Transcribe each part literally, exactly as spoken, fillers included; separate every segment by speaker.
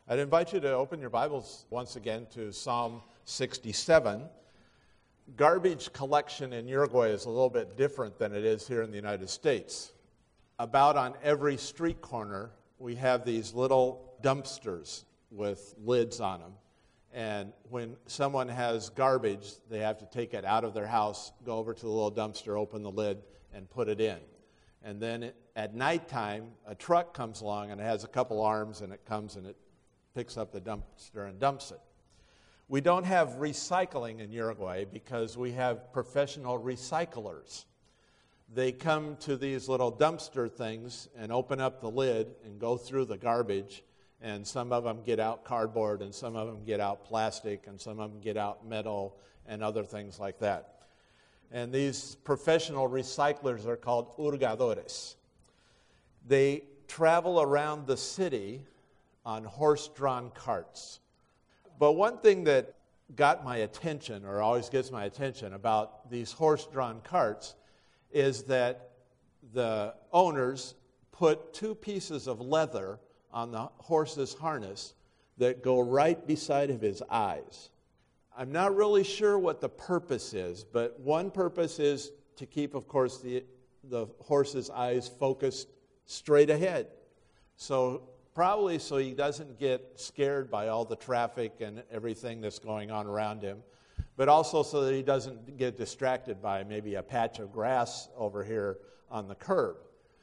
Speaker 1: I'd invite you to open your Bibles once again to Psalm sixty-seven. Garbage collection in Uruguay is a little bit different than it is here in the United States. About on every street corner, we have these little dumpsters with lids on them. And when someone has garbage, they have to take it out of their house, go over to the little dumpster, open the lid, and put it in. And then it, at nighttime, a truck comes along and it has a couple arms, and it comes and it picks up the dumpster and dumps it. We don't have recycling in Uruguay because we have professional recyclers. They come to these little dumpster things and open up the lid and go through the garbage, and some of them get out cardboard, and some of them get out plastic, and some of them get out metal and other things like that. And these professional recyclers are called hurgadores. They travel around the city on horse-drawn carts. But one thing that got my attention, or always gets my attention, about these horse-drawn carts is that the owners put two pieces of leather on the horse's harness that go right beside of his eyes. I'm not really sure what the purpose is, but one purpose is to keep, of course, the, the horse's eyes focused straight ahead. So probably so he doesn't get scared by all the traffic and everything that's going on around him, but also so that he doesn't get distracted by maybe a patch of grass over here on the curb.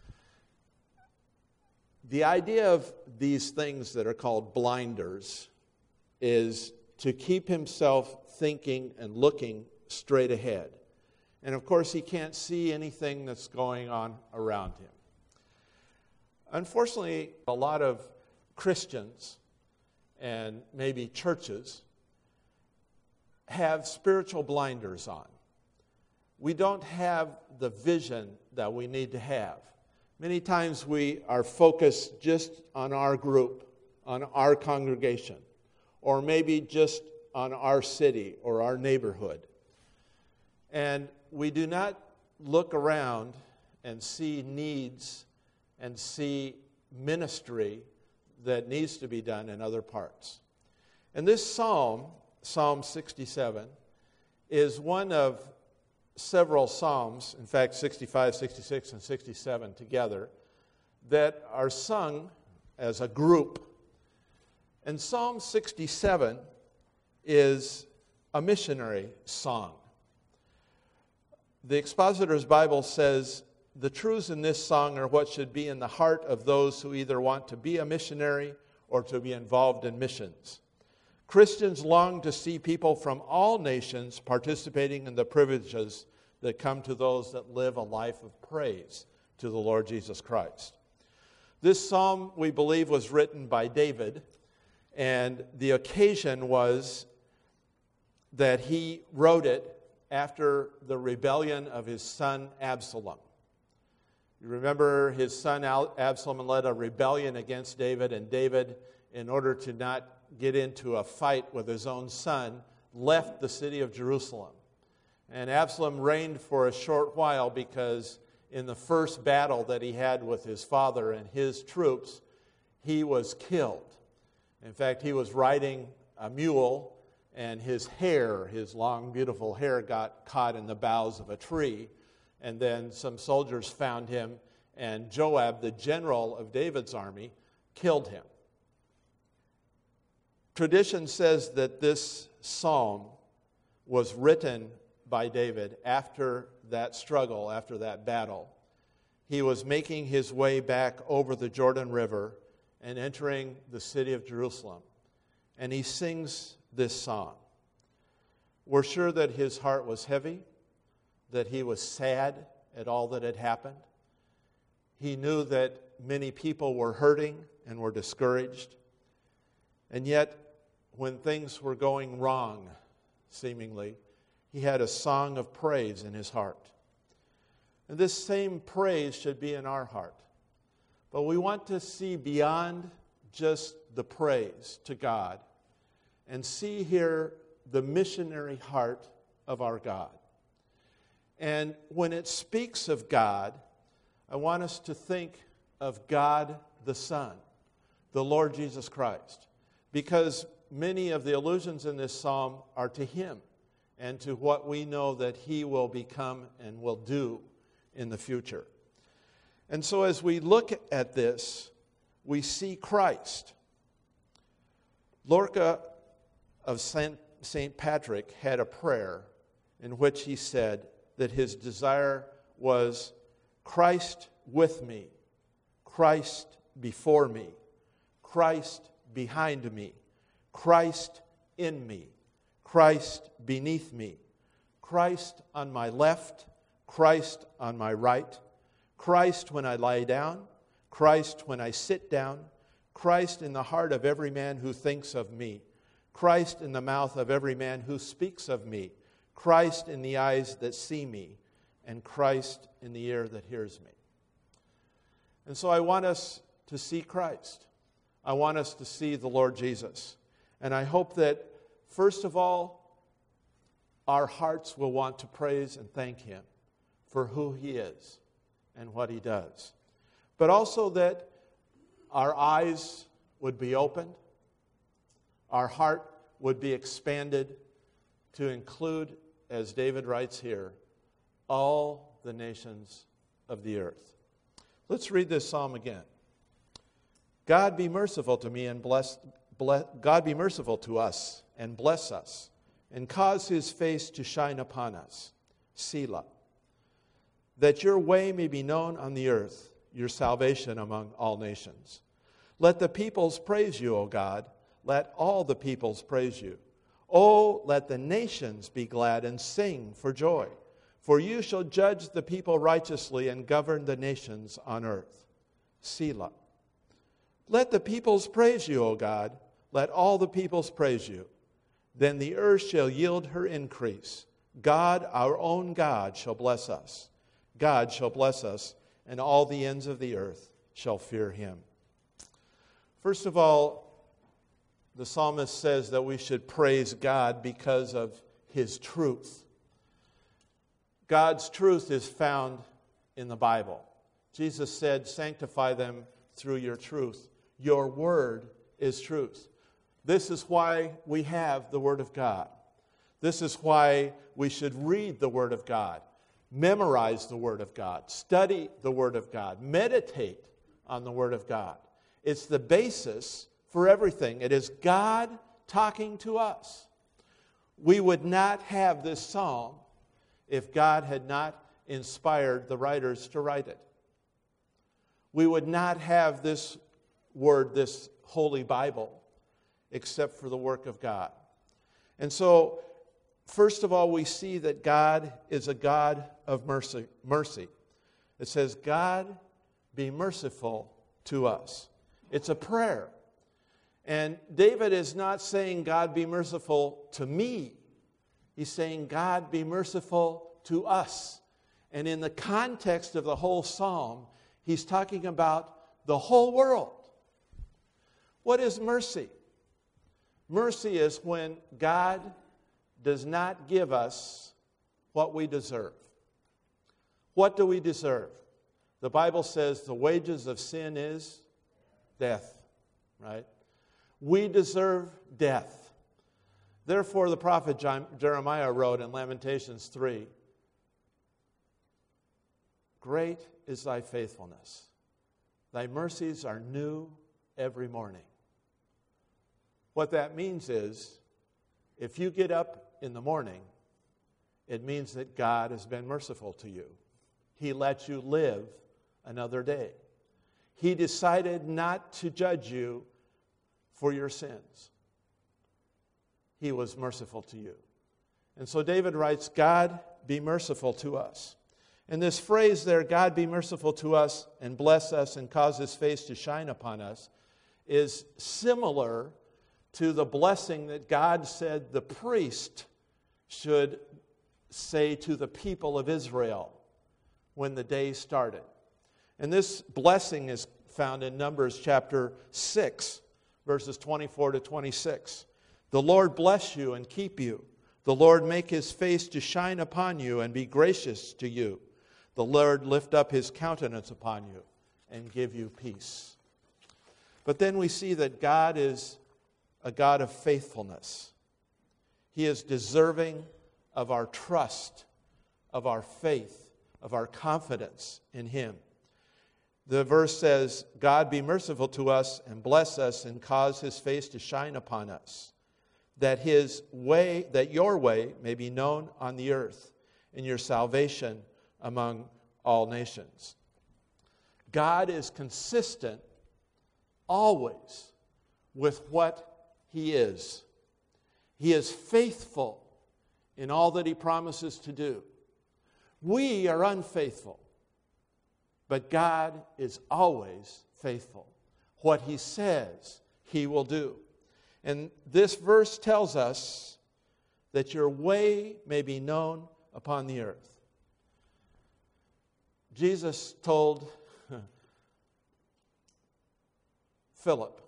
Speaker 1: The idea of these things that are called blinders is to keep himself thinking and looking straight ahead. And of course, he can't see anything that's going on around him. Unfortunately, a lot of Christians and maybe churches have spiritual blinders on. We don't have the vision that we need to have. Many times we are focused just on our group, on our congregation, or maybe just on our city or our neighborhood. And we do not look around and see needs and see ministry that needs to be done in other parts. And this psalm, Psalm sixty-seven, is one of several psalms, in fact sixty-five, sixty-six, and sixty-seven together, that are sung as a group. And Psalm sixty-seven is a missionary song. The Expositor's Bible says, the truths in this song are what should be in the heart of those who either want to be a missionary or to be involved in missions. Christians long to see people from all nations participating in the privileges that come to those that live a life of praise to the Lord Jesus Christ. This psalm, we believe, was written by David, and the occasion was that he wrote it after the rebellion of his son Absalom. You remember his son Absalom led a rebellion against David, and David, in order to not get into a fight with his own son, left the city of Jerusalem. And Absalom reigned for a short while because in the first battle that he had with his father and his troops, he was killed. In fact, he was riding a mule, and his hair, his long, beautiful hair, got caught in the boughs of a tree. And then some soldiers found him, and Joab, the general of David's army, killed him. Tradition says that this psalm was written by David after that struggle, after that battle. He was making his way back over the Jordan River and entering the city of Jerusalem. And he sings this song. We're sure that his heart was heavy, that he was sad at all that had happened. He knew that many people were hurting and were discouraged. And yet, when things were going wrong, seemingly, he had a song of praise in his heart. And this same praise should be in our heart. But we want to see beyond just the praise to God and see here the missionary heart of our God. And when it speaks of God, I want us to think of God the Son, the Lord Jesus Christ. because many of the allusions in this psalm are to him and to what we know that he will become and will do in the future. And so as we look at this, we see Christ. Lorca of Saint Patrick had a prayer in which he said that his desire was Christ with me, Christ before me, Christ behind me, Christ in me, Christ beneath me, Christ on my left, Christ on my right, Christ when I lie down, Christ when I sit down, Christ in the heart of every man who thinks of me, Christ in the mouth of every man who speaks of me, Christ in the eyes that see me, and Christ in the ear that hears me. And so I want us to see Christ. I want us to see the Lord Jesus. And I hope that, first of all, our hearts will want to praise and thank him for who he is and what he does. But also that our eyes would be opened, our heart would be expanded to include, as David writes here, all the nations of the earth. Let's read this psalm again. God be merciful to me and bless, bless God be merciful to us and bless us and cause his face to shine upon us. Selah. That your way may be known on the earth, your salvation among all nations. Let the peoples praise you, O God. Let all the peoples praise you. Oh, let the nations be glad and sing for joy. For you shall judge the people righteously and govern the nations on earth. Selah. Let the peoples praise you, O God. Let all the peoples praise you. Then the earth shall yield her increase. God, our own God, shall bless us. God shall bless us, and all the ends of the earth shall fear him. First of all, the psalmist says that we should praise God because of his truth. God's truth is found in the Bible. Jesus said, sanctify them through your truth. Your word is truth. This is why we have the Word of God. This is why we should read the Word of God, memorize the Word of God, study the Word of God, meditate on the Word of God. It's the basis for everything. It is God talking to us. We would not have this psalm if God had not inspired the writers to write it. We would not have this word, this Holy Bible, except for the work of God. And so, first of all, we see that God is a God of mercy. mercy. It says, God, be merciful to us. It's a prayer. And David is not saying, God, be merciful to me. He's saying, God, be merciful to us. And in the context of the whole psalm, he's talking about the whole world. What is mercy? Mercy is when God does not give us what we deserve. What do we deserve? The Bible says the wages of sin is death, right? We deserve death. Therefore, the prophet Jeremiah wrote in Lamentations three, great is thy faithfulness. Thy mercies are new every morning. What that means is, if you get up in the morning, it means that God has been merciful to you. He let you live another day. He decided not to judge you for your sins. He was merciful to you. And so David writes, God, be merciful to us. And this phrase there, God be merciful to us and bless us and cause his face to shine upon us, is similar to the blessing that God said the priest should say to the people of Israel when the day started. And this blessing is found in Numbers chapter six, verses twenty-four to twenty-six. The Lord bless you and keep you. The Lord make his face to shine upon you and be gracious to you. The Lord lift up his countenance upon you and give you peace. But then we see that God is a God of faithfulness. He is deserving of our trust, of our faith, of our confidence in Him. The verse says, God be merciful to us and bless us and cause His face to shine upon us, that His way, that your way may be known on the earth, and your salvation among all nations. God is consistent always with what He is. He is faithful in all that He promises to do. We are unfaithful, but God is always faithful. What He says, He will do. And this verse tells us that your way may be known upon the earth. Jesus told Philip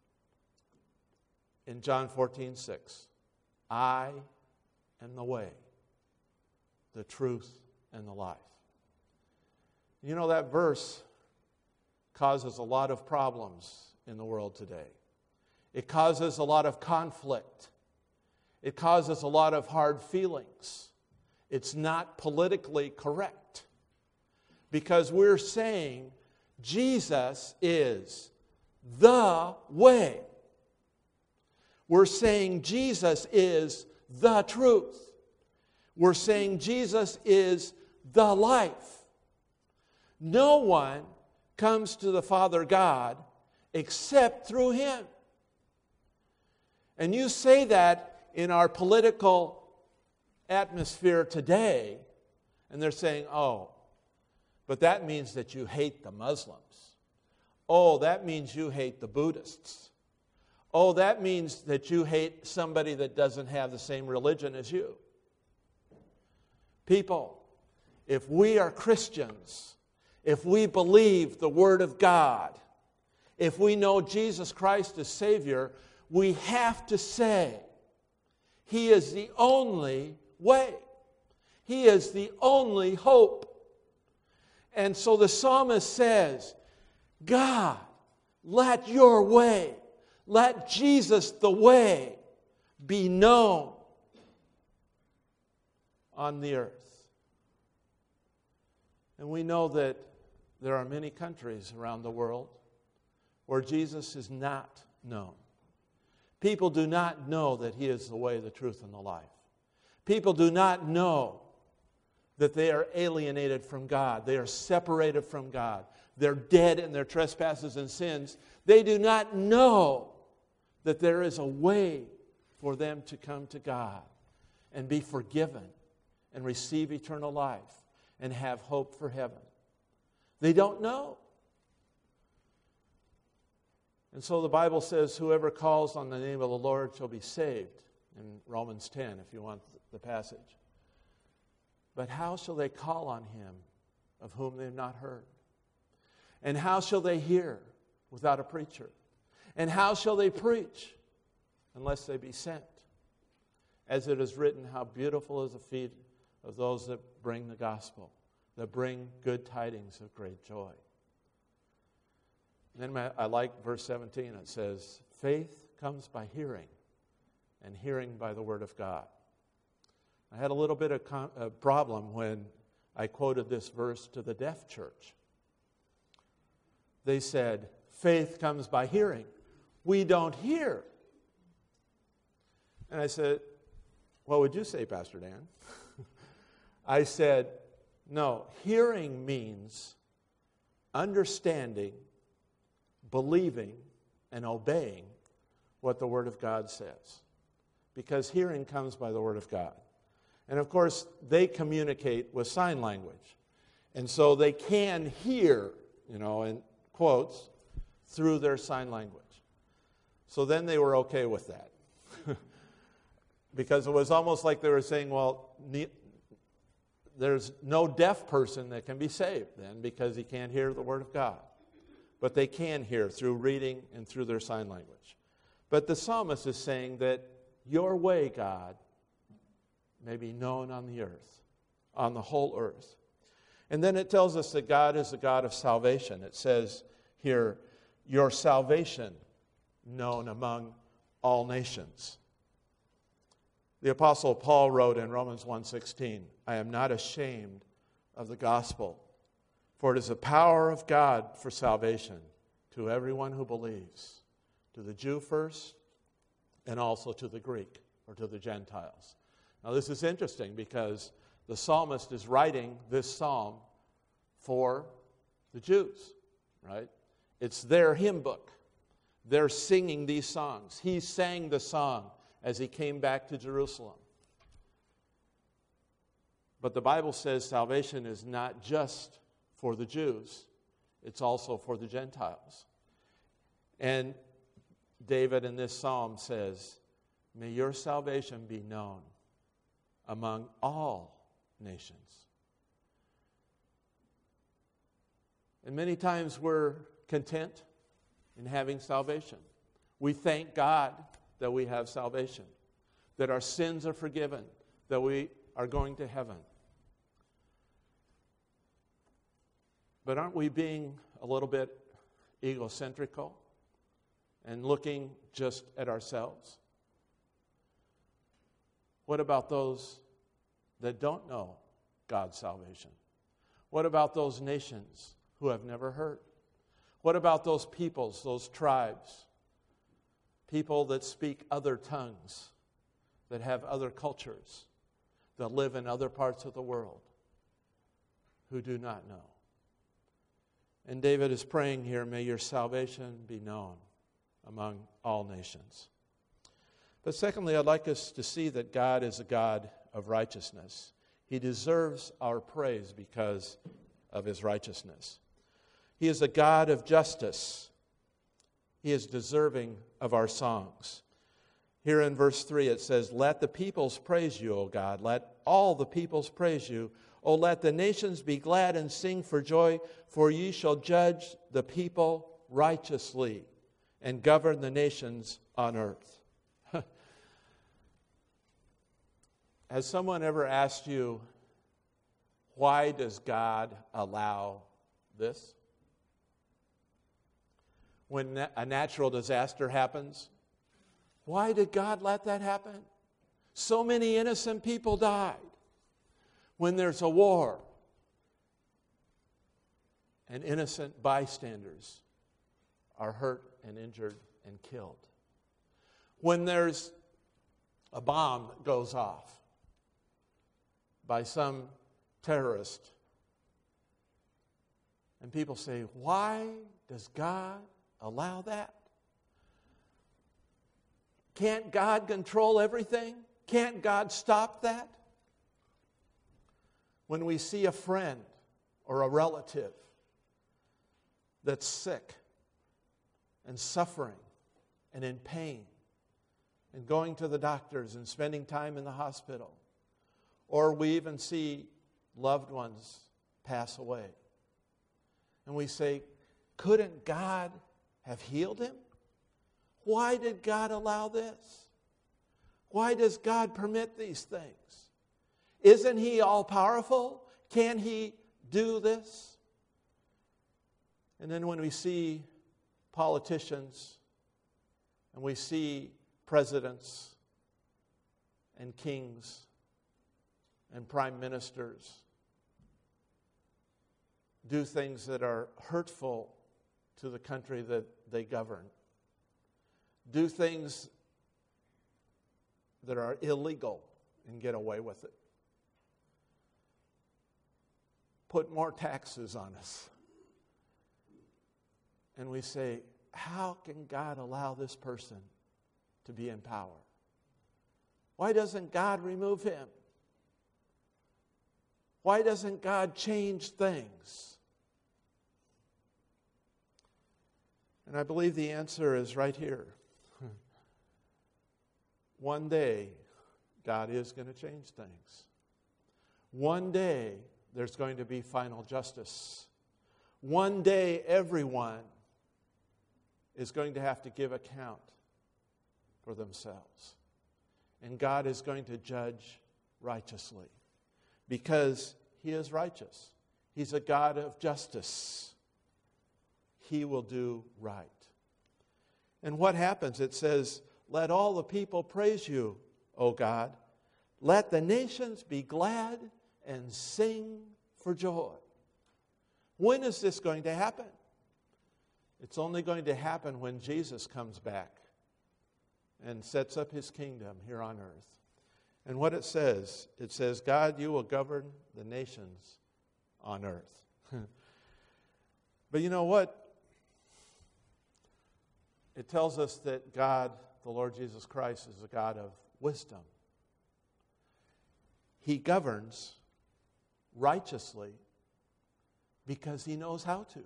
Speaker 1: in John fourteen six, I am the way, the truth, and the life. You know, that verse causes a lot of problems in the world today. It causes a lot of conflict. It causes a lot of hard feelings. It's not politically correct because we're saying Jesus is the way. We're saying Jesus is the truth. We're saying Jesus is the life. No one comes to the Father God except through Him. And you say that in our political atmosphere today, and they're saying, oh, but that means that you hate the Muslims. Oh, that means you hate the Buddhists. Oh, that means that you hate somebody that doesn't have the same religion as you. People, if we are Christians, if we believe the Word of God, if we know Jesus Christ as Savior, we have to say, He is the only way. He is the only hope. And so the psalmist says, God, let your way, let Jesus the way be known on the earth. And we know that there are many countries around the world where Jesus is not known. People do not know that He is the way, the truth, and the life. People do not know that they are alienated from God. They are separated from God. They're dead in their trespasses and sins. They do not know that there is a way for them to come to God and be forgiven and receive eternal life and have hope for heaven. They don't know. And so the Bible says, whoever calls on the name of the Lord shall be saved, in Romans ten, if you want the passage. But how shall they call on Him of whom they have not heard? And how shall they hear without a preacher? And how shall they preach unless they be sent? As it is written, how beautiful is the feet of those that bring the gospel, that bring good tidings of great joy. And then I like verse seventeen. It says, faith comes by hearing, and hearing by the word of God. I had a little bit of con- a problem when I quoted this verse to the deaf church. They said, faith comes by hearing. We don't hear. And I said, what would you say, Pastor Dan? I said, no, hearing means understanding, believing, and obeying what the Word of God says. Because hearing comes by the Word of God. And of course, they communicate with sign language. And so they can hear, you know, in quotes, through their sign language. So then they were okay with that. Because it was almost like they were saying, well, ne- there's no deaf person that can be saved then because he can't hear the Word of God. But they can hear through reading and through their sign language. But the psalmist is saying that your way, God, may be known on the earth, on the whole earth. And then it tells us that God is a God of salvation. It says here, your salvation known among all nations. The Apostle Paul wrote in Romans one sixteen, I am not ashamed of the gospel, for it is the power of God for salvation to everyone who believes, to the Jew first, and also to the Greek, or to the Gentiles. Now this is interesting because the psalmist is writing this psalm for the Jews, right? It's their hymn book. They're singing these songs. He sang the song as he came back to Jerusalem. But the Bible says salvation is not just for the Jews, it's also for the Gentiles. And David in this psalm says, may your salvation be known among all nations. And many times we're content in having salvation. We thank God that we have salvation, that our sins are forgiven, that we are going to heaven. But aren't we being a little bit egocentrical and looking just at ourselves? What about those that don't know God's salvation? What about those nations who have never heard? What about those peoples, those tribes, people that speak other tongues, that have other cultures, that live in other parts of the world, who do not know? And David is praying here, may your salvation be known among all nations. But secondly, I'd like us to see that God is a God of righteousness. He deserves our praise because of his righteousness. He is a God of justice. He is deserving of our songs. Here in verse three it says, let the peoples praise you, O God. Let all the peoples praise you. O let the nations be glad and sing for joy, for ye shall judge the people righteously and govern the nations on earth. Has someone ever asked you, why does God allow this? When a natural disaster happens, why did God let that happen? So many innocent people died. When there's a war, and innocent bystanders are hurt and injured and killed. When there's a bomb that goes off by some terrorist, and people say, why does God allow that? Can't God control everything? Can't God stop that? When we see a friend or a relative that's sick and suffering and in pain and going to the doctors and spending time in the hospital, or we even see loved ones pass away, and we say, couldn't God have healed him? Why did God allow this? Why does God permit these things? Isn't he all-powerful? Can he do this? And then when we see politicians and we see presidents and kings and prime ministers do things that are hurtful to the country that they govern, do things that are illegal and get away with it, put more taxes on us, and we say, how can God allow this person to be in power? Why doesn't God remove him? Why doesn't God change things? And I believe the answer is right here. One day, God is going to change things. One day, there's going to be final justice. One day, everyone is going to have to give account for themselves. And God is going to judge righteously because he is righteous. He's a God of justice. He will do right. And what happens? It says, let all the people praise you, O God. Let the nations be glad and sing for joy. When is this going to happen? It's only going to happen when Jesus comes back and sets up his kingdom here on earth. And what it says, it says, God, you will govern the nations on earth. But you know what? It tells us that God, the Lord Jesus Christ, is a God of wisdom. He governs righteously because he knows how to.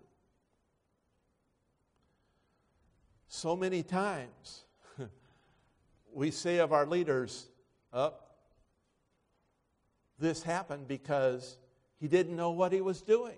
Speaker 1: So many times we say of our leaders, oh, this happened because he didn't know what he was doing.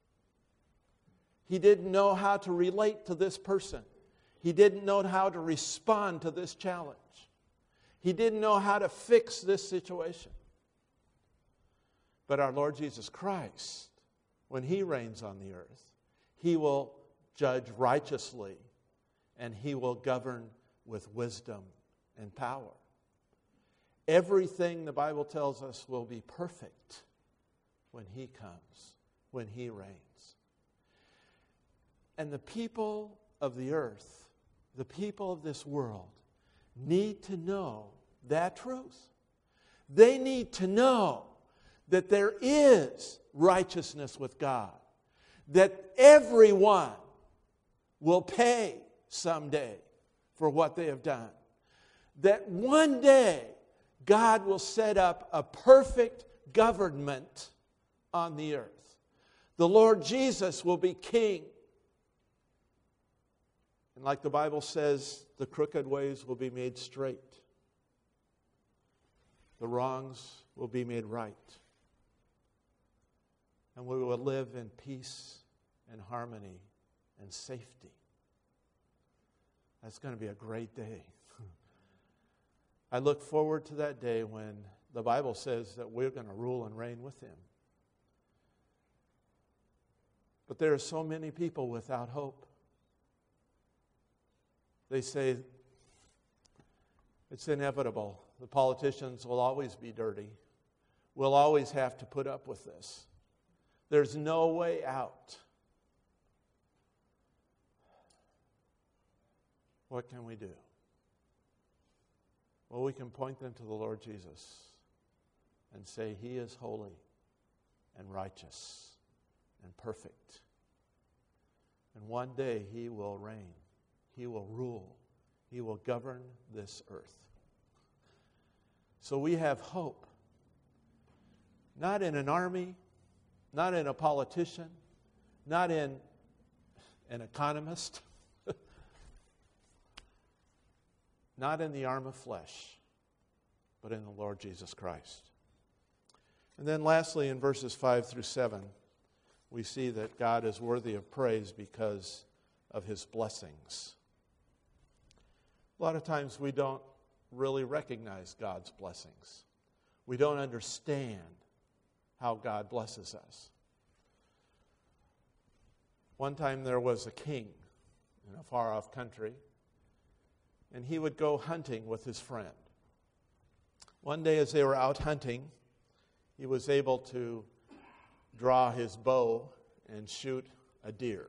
Speaker 1: He didn't know how to relate to this person. He didn't know how to respond to this challenge. He didn't know how to fix this situation. But our Lord Jesus Christ, when he reigns on the earth, he will judge righteously and he will govern with wisdom and power. Everything the Bible tells us will be perfect when he comes, when he reigns. And the people of the earth, the people of this world, need to know that truth. They need to know that there is righteousness with God, that everyone will pay someday for what they have done, that one day God will set up a perfect government on the earth. The Lord Jesus will be king. And like the Bible says, the crooked ways will be made straight. The wrongs will be made right. And we will live in peace and harmony and safety. That's going to be a great day. I look forward to that day when the Bible says that we're going to rule and reign with him. But there are so many people without hope. They say it's inevitable. The politicians will always be dirty. We'll always have to put up with this. There's no way out. What can we do? Well, we can point them to the Lord Jesus and say he is holy and righteous and perfect. And one day he will reign. He will rule. He will govern this earth. So we have hope. Not in an army, not in a politician, not in an economist, not in the arm of flesh, but in the Lord Jesus Christ. And then lastly, in verses five through seven, we see that God is worthy of praise because of his blessings. A lot of times we don't really recognize God's blessings. We don't understand how God blesses us. One time there was a king in a far-off country, and he would go hunting with his friend. One day as they were out hunting, he was able to draw his bow and shoot a deer.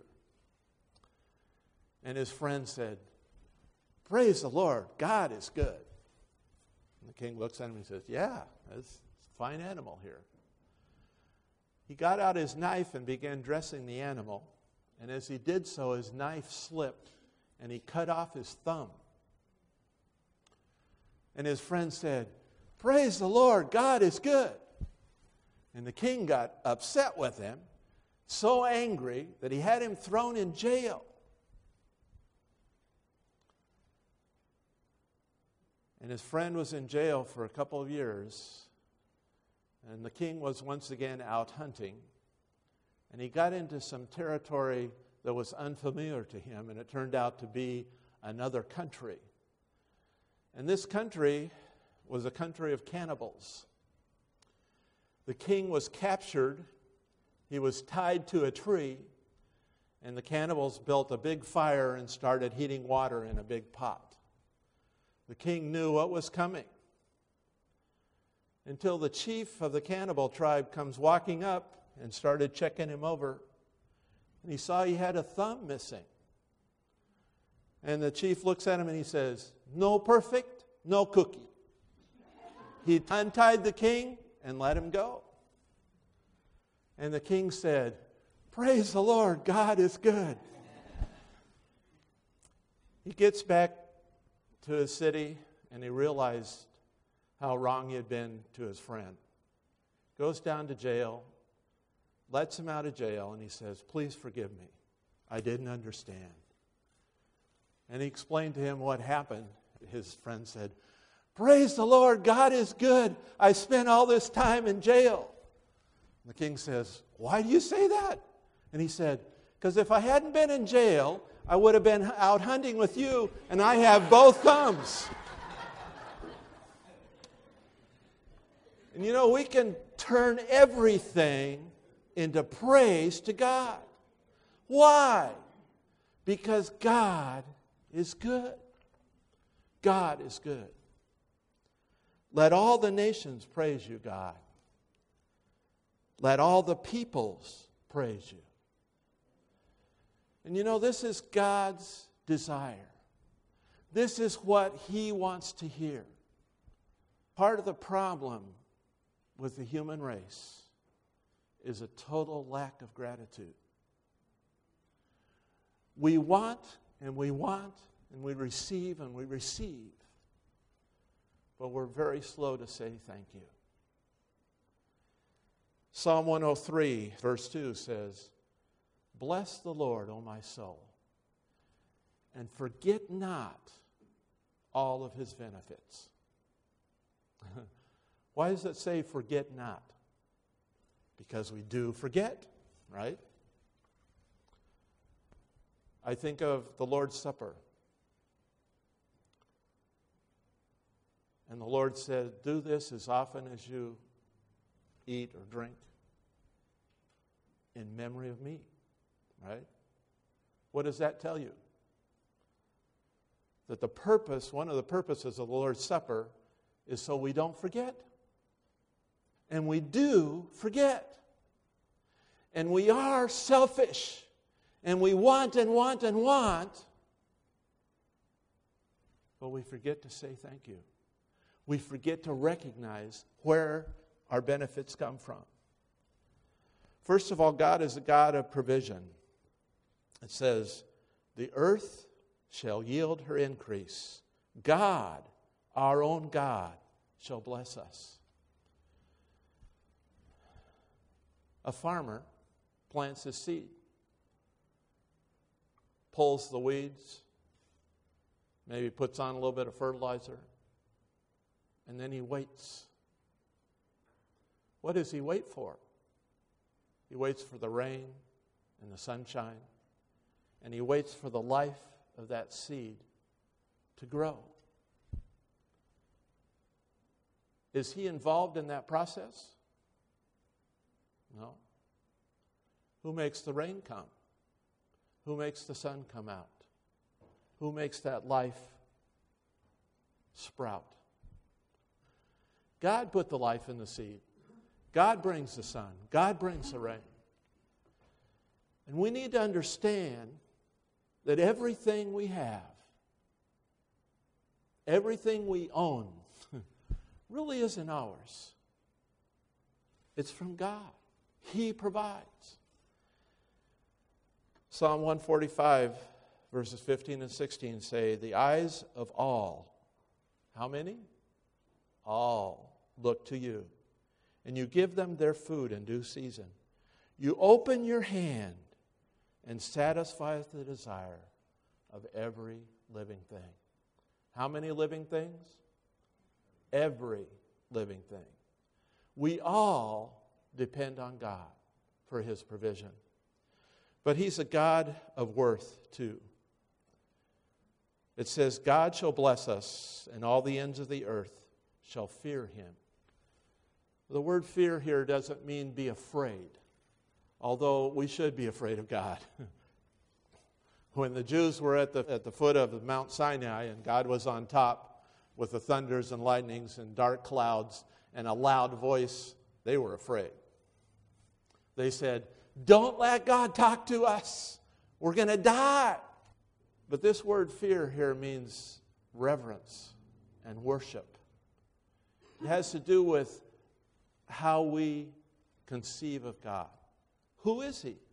Speaker 1: And his friend said, "Praise the Lord, God is good." And the king looks at him and says, "Yeah, that's a fine animal here." He got out his knife and began dressing the animal. And as he did so, his knife slipped and he cut off his thumb. And his friend said, "Praise the Lord, God is good." And the king got upset with him, so angry that he had him thrown in jail. And his friend was in jail for a couple of years. And the king was once again out hunting. And he got into some territory that was unfamiliar to him, and it turned out to be another country. And this country was a country of cannibals. The king was captured. He was tied to a tree. And the cannibals built a big fire and started heating water in a big pot. The king knew what was coming. Until the chief of the cannibal tribe comes walking up and started checking him over. And he saw he had a thumb missing. And the chief looks at him and he says, "No perfect, no cookie." He untied the king and let him go. And the king said, "Praise the Lord, God is good." He gets back to his city and he realized how wrong he had been to his friend. Goes down to jail, lets him out of jail, and he says, "Please forgive me. I didn't understand." And he explained to him what happened. His friend said, "Praise the Lord, God is good. I spent all this time in jail." The king says, "Why do you say that?" And he said, "Because if I hadn't been in jail, I would have been out hunting with you, and I have both thumbs." And you know, we can turn everything into praise to God. Why? Because God is good. God is good. Let all the nations praise you, God. Let all the peoples praise you. And you know, this is God's desire. This is what He wants to hear. Part of the problem with the human race is a total lack of gratitude. We want and we want and we receive and we receive, but we're very slow to say thank you. Psalm one oh three, verse two says, "Bless the Lord, O my soul, and forget not all of His benefits." Why does it say forget not? Because we do forget, right? I think of the Lord's Supper. And the Lord said, "Do this as often as you eat or drink in memory of me." Right? What does that tell you? That the purpose, one of the purposes of the Lord's Supper is so we don't forget. And we do forget. And we are selfish. And we want and want and want. But we forget to say thank you. We forget to recognize where our benefits come from. First of all, God is a God of provision. It says, "The earth shall yield her increase. God, our own God, shall bless us." A farmer plants his seed, pulls the weeds, maybe puts on a little bit of fertilizer, and then he waits. What does he wait for? He waits for the rain and the sunshine, and he waits for the life of that seed to grow. Is he involved in that process? No. Who makes the rain come? Who makes the sun come out? Who makes that life sprout? God put the life in the seed. God brings the sun. God brings the rain. And we need to understand that everything we have, everything we own, really isn't ours. It's from God. He provides. Psalm one forty-five, verses fifteen and sixteen say, "The eyes of all," how many? All look to you, and you give them their food in due season. You open your hand and satisfy the desire of every living thing. How many living things? Every living thing. We all depend on God for His provision. But He's a God of worth too. It says, "God shall bless us, and all the ends of the earth shall fear Him." The word fear here doesn't mean be afraid, although we should be afraid of God. When the Jews were at the, at the foot of Mount Sinai and God was on top, with the thunders and lightnings and dark clouds and a loud voice, they were afraid. They said, "Don't let God talk to us. We're going to die." But this word fear here means reverence and worship. It has to do with how we conceive of God. Who is He?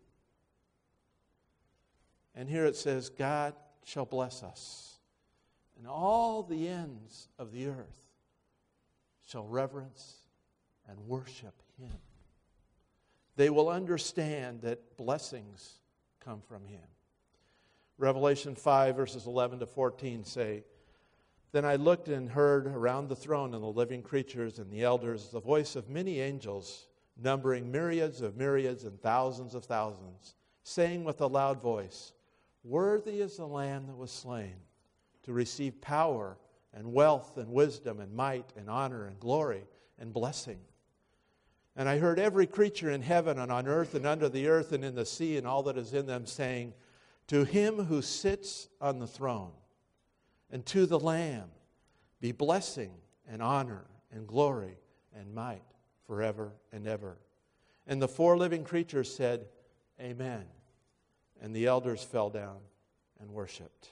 Speaker 1: And here it says, God shall bless us, and all the ends of the earth shall reverence and worship Him. They will understand that blessings come from Him. Revelation five, verses eleven to fourteen say, "Then I looked and heard around the throne and the living creatures and the elders the voice of many angels, numbering myriads of myriads and thousands of thousands, saying with a loud voice, 'Worthy is the Lamb that was slain to receive power and wealth and wisdom and might and honor and glory and blessing.' And I heard every creature in heaven and on earth and under the earth and in the sea and all that is in them saying, 'To Him who sits on the throne and to the Lamb be blessing and honor and glory and might forever and ever.' And the four living creatures said, 'Amen.' And the elders fell down and worshiped."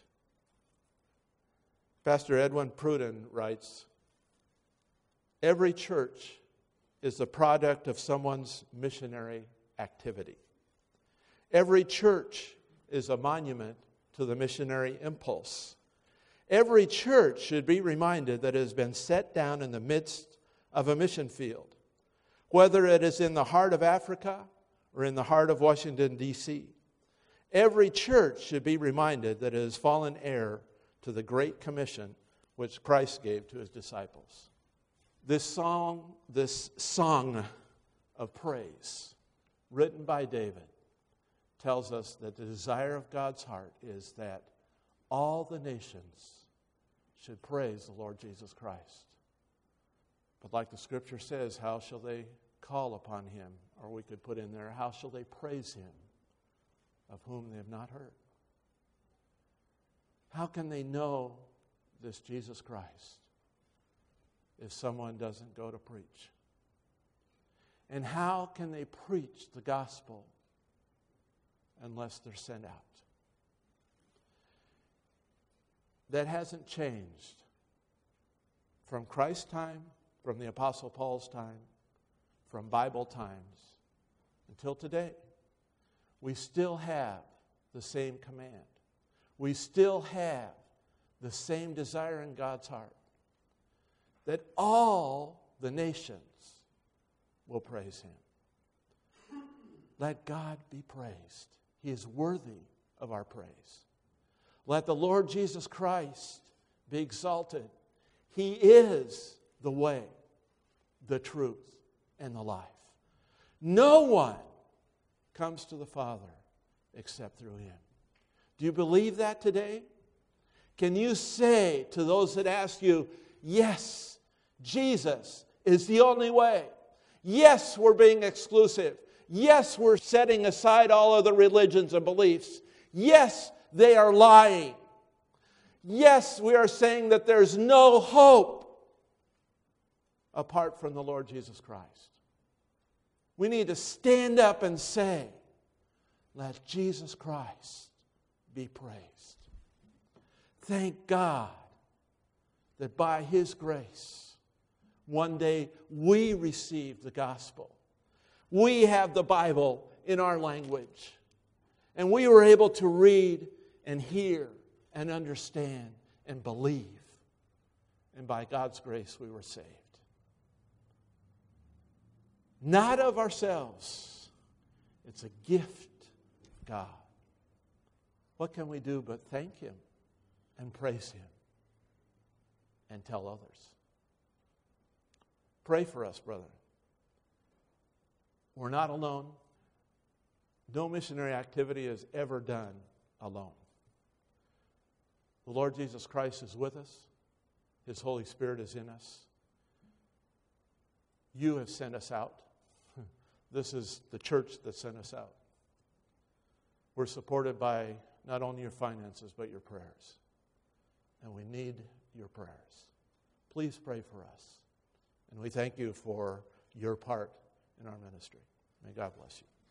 Speaker 1: Pastor Edwin Pruden writes, "Every church is the product of someone's missionary activity. Every church is a monument to the missionary impulse. Every church should be reminded that it has been set down in the midst of a mission field, whether it is in the heart of Africa or in the heart of Washington, D C Every church should be reminded that it has fallen heir to the Great Commission which Christ gave to His disciples." This song, this song of praise, written by David, tells us that the desire of God's heart is that all the nations should praise the Lord Jesus Christ. But like the Scripture says, how shall they call upon Him? Or we could put in there, how shall they praise Him of whom they have not heard? How can they know this Jesus Christ if someone doesn't go to preach? And how can they preach the gospel unless they're sent out? That hasn't changed from Christ's time, from the Apostle Paul's time, from Bible times until today. We still have the same command. We still have the same desire in God's heart that all the nations will praise Him. Let God be praised. He is worthy of our praise. Let the Lord Jesus Christ be exalted. He is the way, the truth, and the life. No one comes to the Father except through Him. Do you believe that today? Can you say to those that ask you, yes, Jesus is the only way. Yes, we're being exclusive. Yes, we're setting aside all other religions and beliefs. Yes, they are lying. Yes, we are saying that there's no hope apart from the Lord Jesus Christ. We need to stand up and say, let Jesus Christ be praised. Thank God that by His grace, one day we receive the gospel. We have the Bible in our language. And we were able to read and hear and understand and believe. And by God's grace we were saved. Not of ourselves. It's a gift of God. What can we do but thank Him and praise Him and tell others? Pray for us, brother. We're not alone. No missionary activity is ever done alone. The Lord Jesus Christ is with us. His Holy Spirit is in us. You have sent us out. This is the church that sent us out. We're supported by not only your finances, but your prayers. And we need your prayers. please pray for us. And we thank you for your part in our ministry. May God bless you.